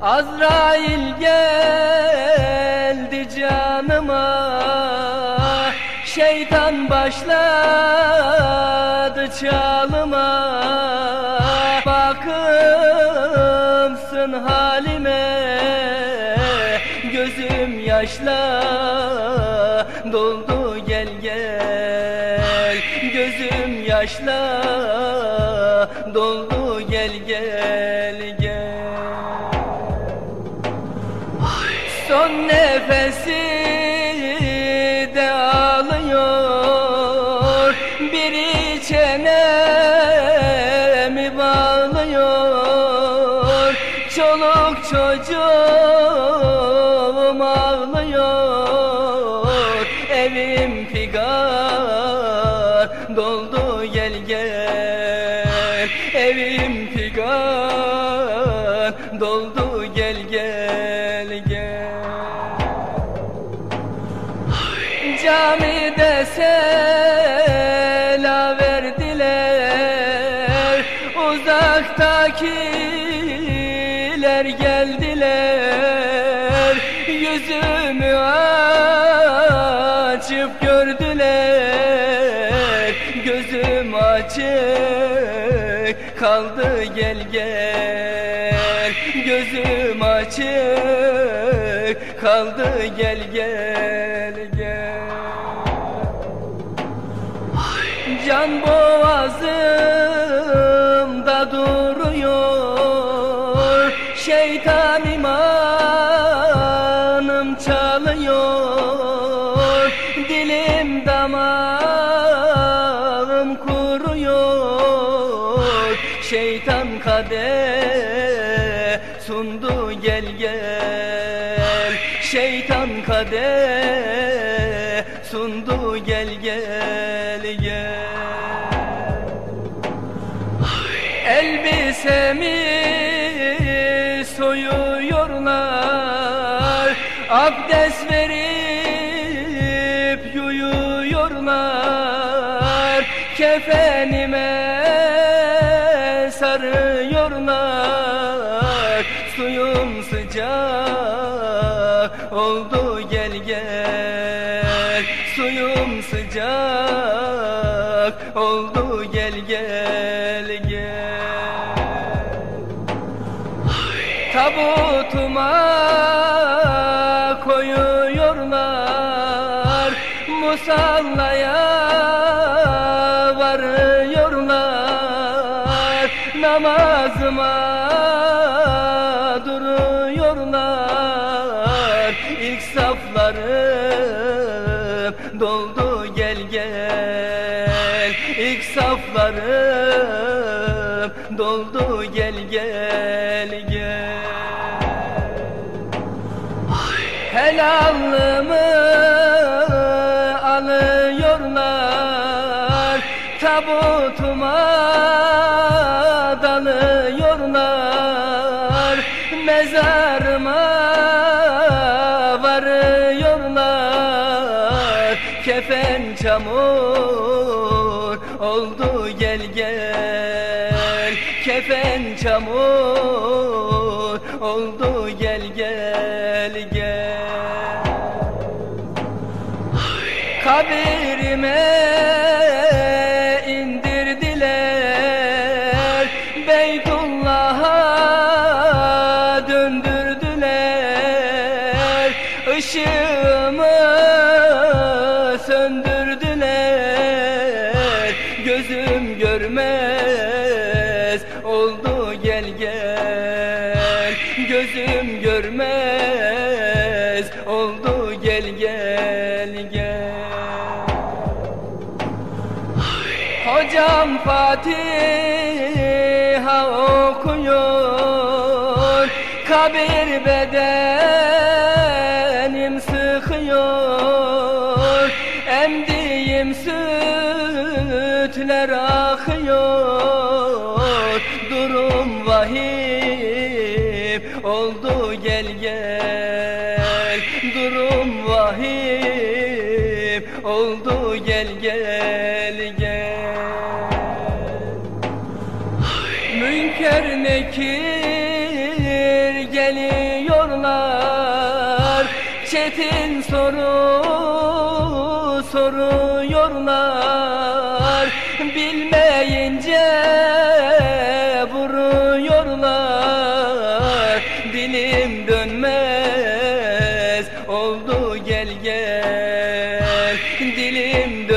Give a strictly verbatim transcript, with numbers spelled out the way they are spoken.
Azrail geldi canıma, şeytan başladı çalıma. Bakımsın halime, gözüm yaşla doldu gel gel. Gözüm yaşla doldu gel gel gel. Son nefesi de alıyor, biri çenemi bağlıyor. Çoluk çocuğum ağlıyor, evim figan doldu gel gel. Evim figan doldu gel gel gel. Camide selam verdiler, uzaktakiler geldiler. Yüzümü açıp gördüler, gözüm açık kaldı gel gel. Gözüm açık kaldı gel gel gel. Can boğazımda duruyor, şeytan imanım çalıyor. Dilim damağım kuruyor, şeytan kadeh sundu gel gel. Şeytan kadeh sundu gel gel gel. Elbisemi soyuyorlar, abdest verip yuyuyorlar. Kefenime sarıyorlar, suyum sıcak oldu gel gel. Suyum sıcak oldu gel gel gel. Tabutuma koyuyorlar, musallaya varıyorlar. Namazıma duruyorlar, ilk saflarım doldu gel gel. İlk saflarım doldu gel gel gel. Helallımı alıyorlar, tabutuma dalıyorlar. Mezarıma varıyorlar, kefen çamur oldu gel gel. Kefen çamur oldu gel gel gel. Kabirime indirdiler, Beytullah'a döndürdüler. Işığımı söndürdüler, gözüm görmez oldu gel gel. Gözüm görmez oldu gel gel gel. Hocam Fatiha okuyor, kabir bedenim sıkıyor. Emdiğim sütler akıyor, durum vahim oldu gel gel. Durum vahim oldu gel gel gel. Münker nekir gelir Çetin soru soruyorlar, bilmeyince vuruyorlar. Dilim dönmez oldu gel gel, dilim